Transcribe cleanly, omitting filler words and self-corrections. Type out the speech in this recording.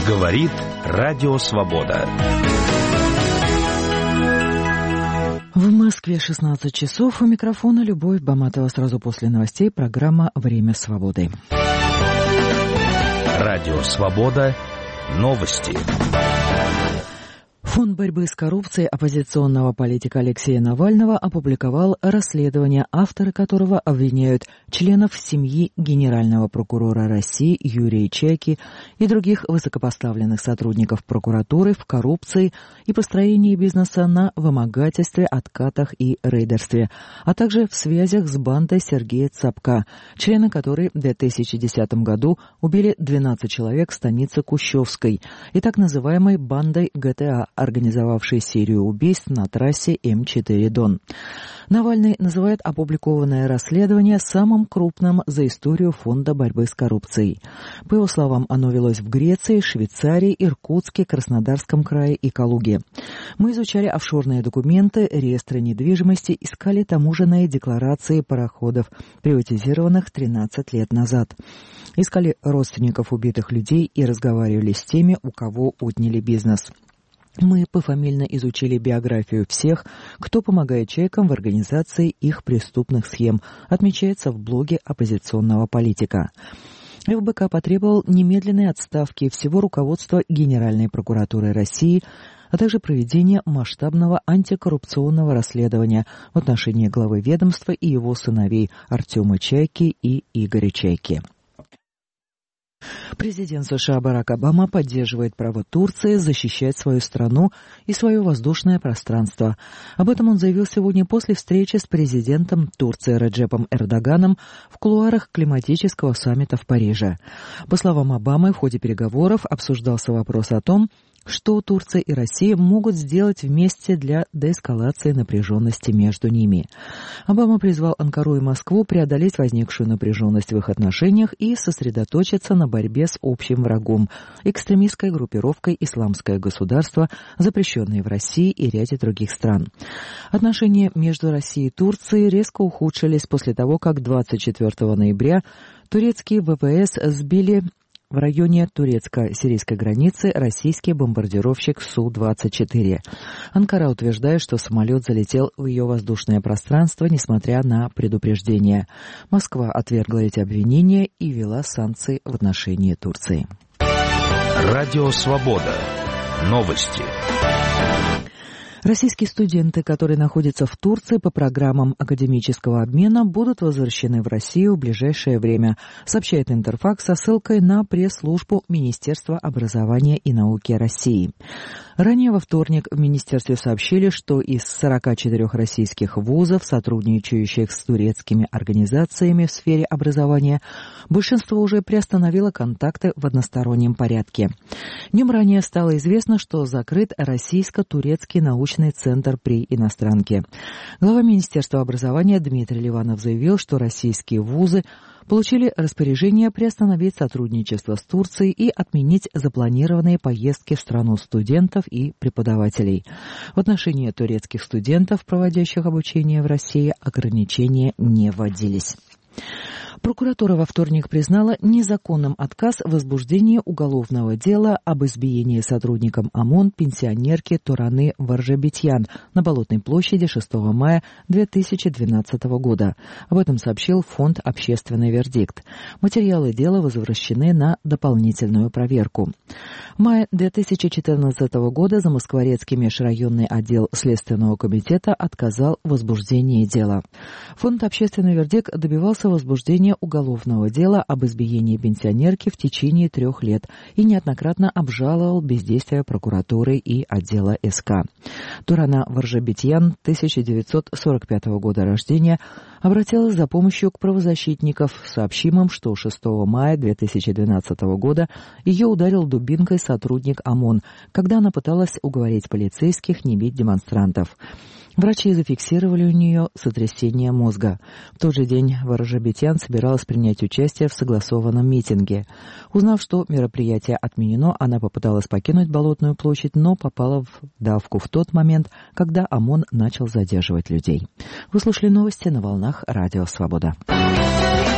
Говорит Радио Свобода. В Москве 16 часов. У микрофона Любовь Баматова. Сразу после новостей программа «Время свободы». Радио Свобода. Новости. Фонд борьбы с коррупцией оппозиционного политика Алексея Навального опубликовал расследование, авторы которого обвиняют членов семьи генерального прокурора России Юрия Чайки и других высокопоставленных сотрудников прокуратуры в коррупции и построении бизнеса на вымогательстве, откатах и рейдерстве, а также в связях с бандой Сергея Цапка, члены которой в 2010 году убили 12 человек в станице Кущевской, и так называемой бандой ГТА, организовавшей серию убийств на трассе М4 Дон. Навальный называет опубликованное расследование самым крупным за историю Фонда борьбы с коррупцией. По его словам, оно велось в Греции, Швейцарии, Иркутске, Краснодарском крае и Калуге. Мы изучали офшорные документы, реестры недвижимости, искали таможенные декларации пароходов, приватизированных 13 лет назад. Искали родственников убитых людей и разговаривали с теми, у кого отняли бизнес. Мы пофамильно изучили биографию всех, кто помогает чайкам в организации их преступных схем, отмечается в блоге оппозиционного политика. ФБК потребовал немедленной отставки всего руководства Генеральной прокуратуры России, а также проведения масштабного антикоррупционного расследования в отношении главы ведомства и его сыновей Артема Чайки и Игоря Чайки. Президент США Барак Обама поддерживает право Турции защищать свою страну и свое воздушное пространство. Об этом он заявил сегодня после встречи с президентом Турции Реджепом Эрдоганом в кулуарах климатического саммита в Париже. По словам Обамы, в ходе переговоров обсуждался вопрос о том, что Турция и Россия могут сделать вместе для деэскалации напряженности между ними. Обама призвал Анкару и Москву преодолеть возникшую напряженность в их отношениях и сосредоточиться на борьбе с общим врагом – экстремистской группировкой «Исламское государство», запрещенной в России и ряде других стран. Отношения между Россией и Турцией резко ухудшились после того, как 24 ноября турецкие ВВС сбили в районе турецко-сирийской границы российский бомбардировщик Су-24. Анкара утверждает, что самолет залетел в ее воздушное пространство, несмотря на предупреждение. Москва отвергла эти обвинения и ввела санкции в отношении Турции. Радио Свобода. Новости. Российские студенты, которые находятся в Турции по программам академического обмена, будут возвращены в Россию в ближайшее время, сообщает Интерфакс со ссылкой на пресс-службу Министерства образования и науки России. Ранее во вторник в Министерстве сообщили, что из 44 российских вузов, сотрудничающих с турецкими организациями в сфере образования, большинство уже приостановило контакты в одностороннем порядке. Днем ранее стало известно, что закрыт российско-турецкий научный центр при иностранке. Глава Министерства образования Дмитрий Ливанов заявил, что российские вузы получили распоряжение приостановить сотрудничество с Турцией и отменить запланированные поездки в страну студентов и преподавателей. В отношении турецких студентов, проводящих обучение в России, ограничения не вводились. Прокуратура во вторник признала незаконным отказ в возбуждении уголовного дела об избиении сотрудником ОМОН пенсионерки Тураны Варжабетьян на Болотной площади 6 мая 2012 года. Об этом сообщил фонд «Общественный вердикт». Материалы дела возвращены на дополнительную проверку. В мае 2014 года Замоскворецкий межрайонный отдел Следственного комитета отказал в возбуждении дела. Фонд «Общественный вердикт» добивался возбуждения уголовного дела об избиении пенсионерки в течение 3 лет и неоднократно обжаловал бездействие прокуратуры и отдела СК. Турана Варжабетьян, 1945 года рождения, обратилась за помощью к правозащитникам, сообщившим, что 6 мая 2012 года ее ударил дубинкой сотрудник ОМОН, когда она пыталась уговорить полицейских не бить демонстрантов. Врачи зафиксировали у нее сотрясение мозга. В тот же день Варжабетьян собиралась принять участие в согласованном митинге. Узнав, что мероприятие отменено, она попыталась покинуть Болотную площадь, но попала в давку в тот момент, когда ОМОН начал задерживать людей. Вы слушали новости на волнах Радио Свобода.